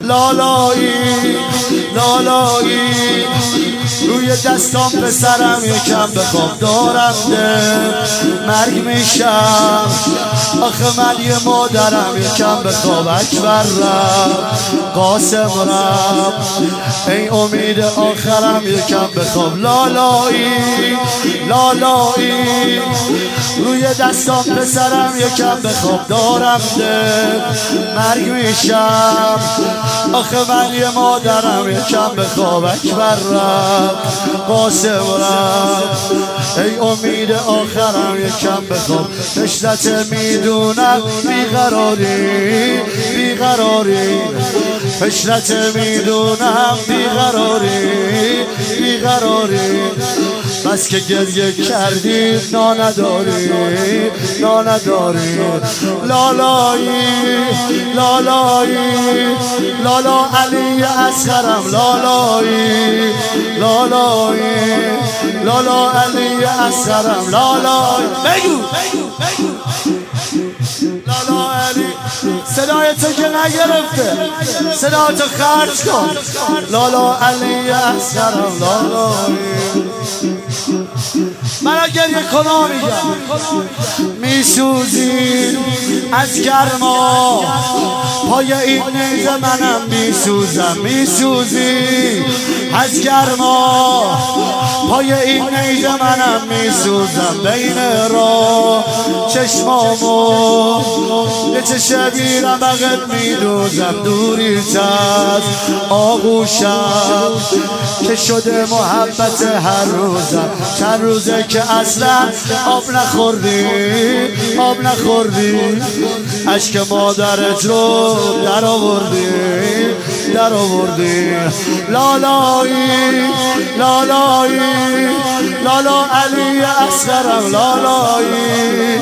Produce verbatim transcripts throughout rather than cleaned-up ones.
لالایی لالایی روی دستام پسرم یکم بخواب دارم ده مرگ میشم آخه من یه مادرم یکم بخواب اکبرم قاسمرم ای امید آخرم یکم بخواب لالایی لالایی روی دستام پسرم یکم بخواب دارم ده مرگ میشم آخه من یه مادرم یکم بخواب اکبرم قاسمرم ای امید آخرم یکم بخواب تشنت میدونم بیقراری بیقراری تشنت میدونم بیقراری بیقراری بس که گریه کردی نانداری نانداری لالایی لالایی لالا علی اصغرم لالایی لالایی لالا علی اصغرم لالایی بگو لالا علی صدای تو که نگرفته صدا تو خرج کن لالا علی اصغرم لالایی من اگر یک کنا میگم میسوزی از گرما پای این نیزه منم میسوزم میسوزی از گرما پای این نیزه منم میسوزم بین را چشمامو یه چشه بیرم بغل میدوزم دوریت از آغوشم که شده محبت هر روزم چند روزه که اصلا آب نخوردی آب نخوردی عشق مادرت رو در آوردی در آوردی لالایی لالایی لالا علی اصغرم لالایی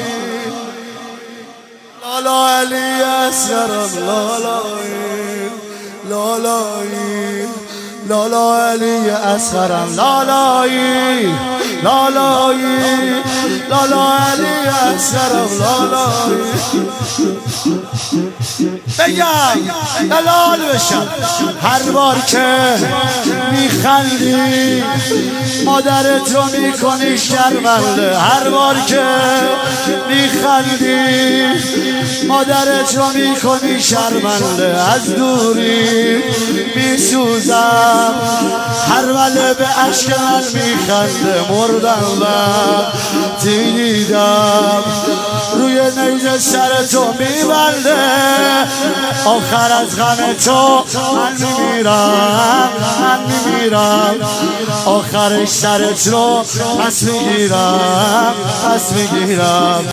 لالا علی اصغرم لالایی لالایی لالا علی اصغرم لالایی لالایی لالا علی اصغرم لالایی بگم دلال بشم هر بار که میخندی مادرت رو میکنی شرمنده هر بار که میخندی مادرت رو میکنی شرمنده از دوری میسوزم هر وله به عشق من میخنده مردم و دیدم روی نیزه سر تو میبنده آخر از غم تو من میمیرم من میمیرم آخرش سرت رو پس میگیرم پس میگیرم